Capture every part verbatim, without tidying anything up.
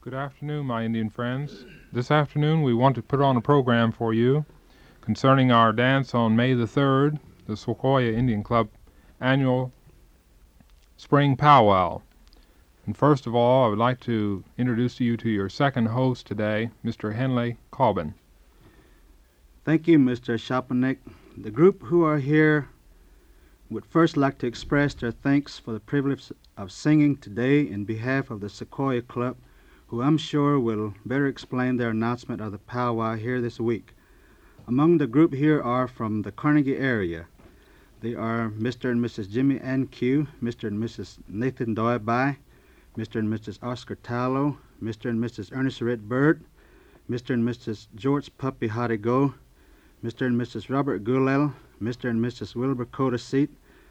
Good afternoon, my Indian friends. This afternoon we want to put on a program for you concerning our dance on May the third, the Sequoia Indian Club annual spring powwow. And first of all, I would like to introduce you to your second host today, Mister Henley Cobbin. Thank you, Mister Shapanik. The group who are here would first like to express their thanks for the privilege of singing today in behalf of the Sequoia Club, who I'm sure will better explain their announcement of the powwow here this week. Among the group here are from the Carnegie area. They are Mister and Missus Jimmy N Q, Mister and Missus Nathan Doybai, Mister and Missus Oscar Tallow, Mister and Missus Ernest Red Bird, Mister and Missus George Puppy Hadigo, Mister and Missus Robert Gulel, Mister and Missus Wilbur Codaseat,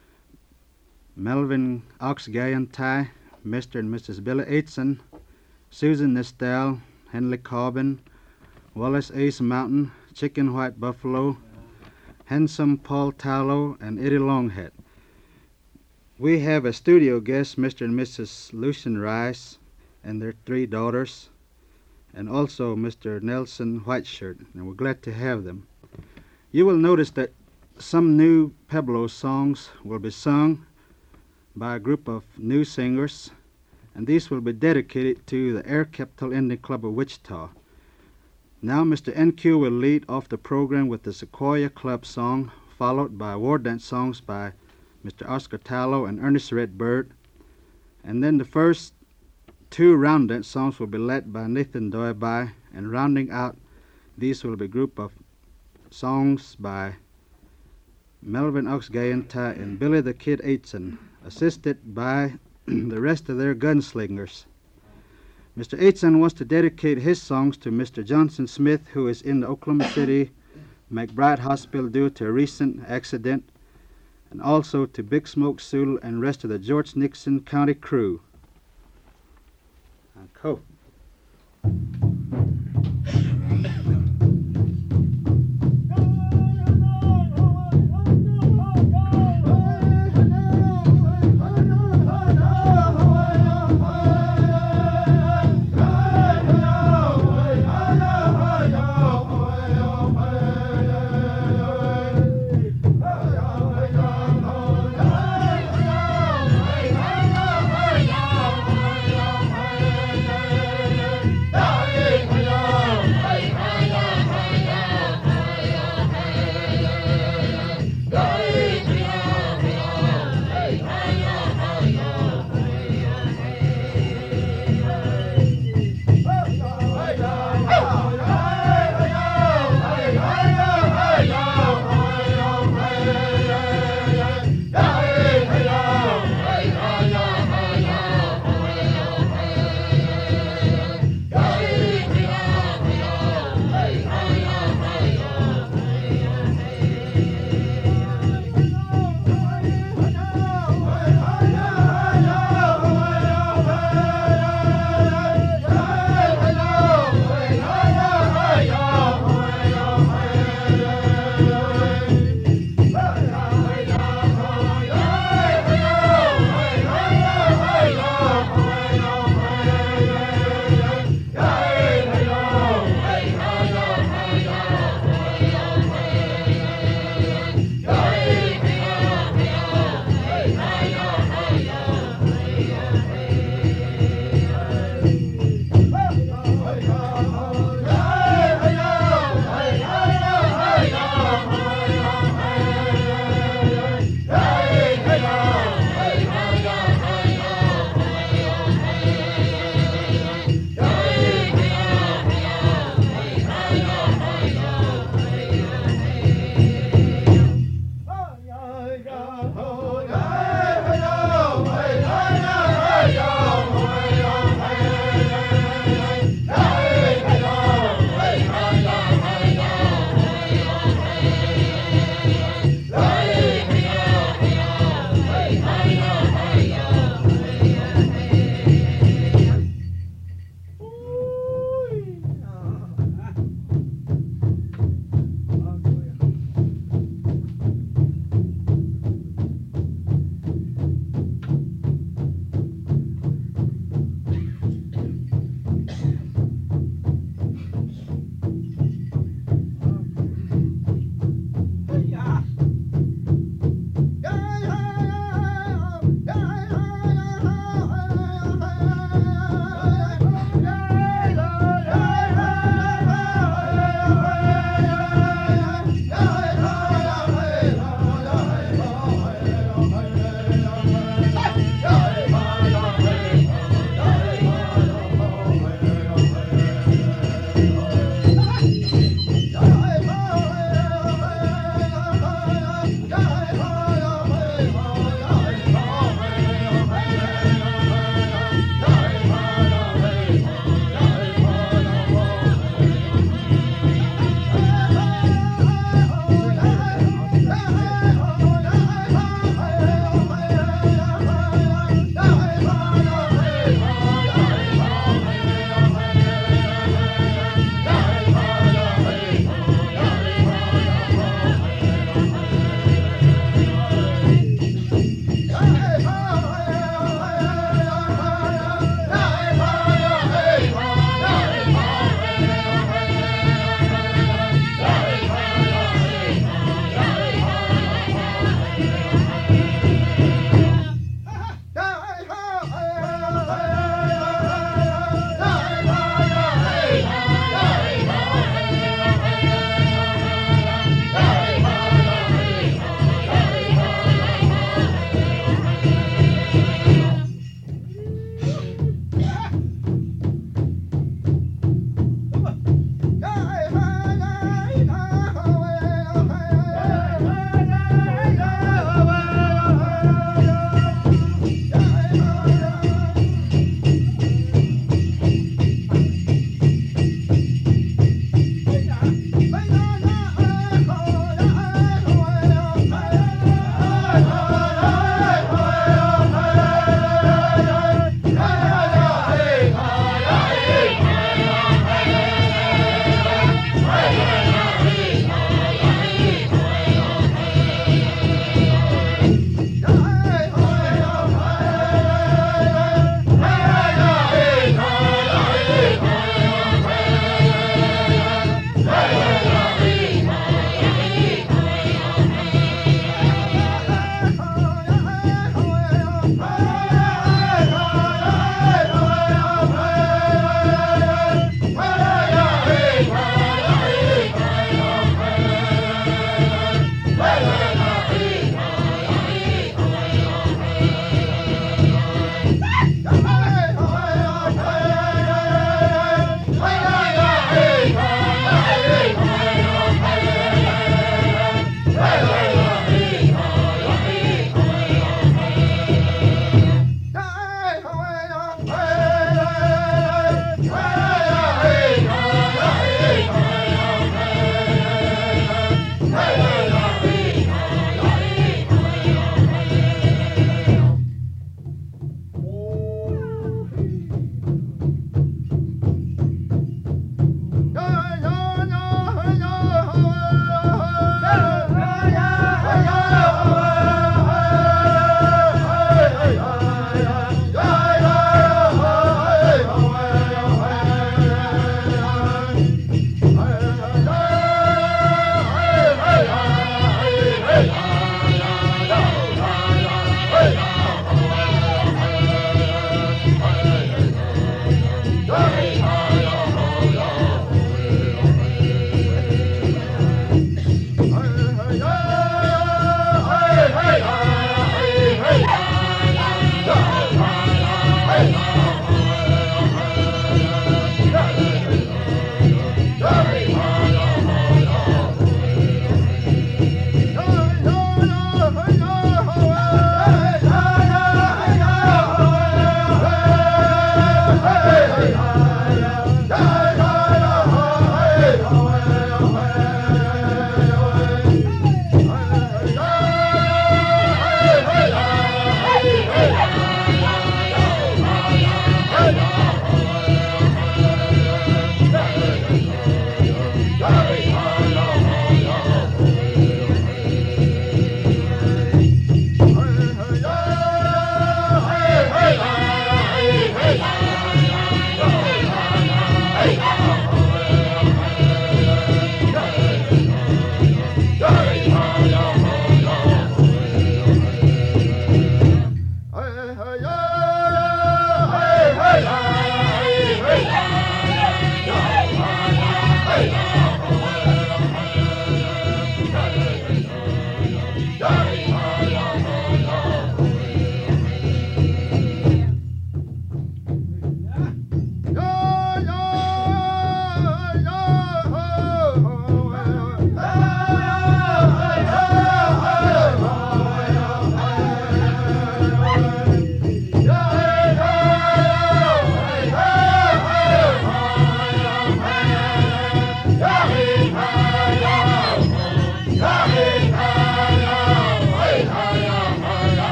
Melvin Oxgayantai, Mister and Missus Billy Aitson, Susan Nestel, Henley Cobbin, Wallace Ace Mountain, Chicken White Buffalo, Handsome Paul Tallow, and Eddie Longhead. We have a studio guest, Mister and Missus Lucian Rice, and their three daughters, and also Mister Nelson Whiteshirt, and we're glad to have them. You will notice that some new Pueblo songs will be sung by a group of new singers, and these will be dedicated to the Air Capital Indian Club of Wichita. Now Mister N Q will lead off the program with the Sequoia Club song, followed by war dance songs by Mister Oscar Tallow and Ernest Red Bird, and then the first two round dance songs will be led by Nathan Doybai, and rounding out these will be a group of songs by Melvin Oxgayantai and Billy the Kid Aitson, assisted by the rest of their gunslingers. Mister Aitson wants to dedicate his songs to Mister Johnson Smith, who is in the Oklahoma City McBride Hospital due to a recent accident, and also to Big Smoke Sewell and rest of the George Nixon County crew. Cool.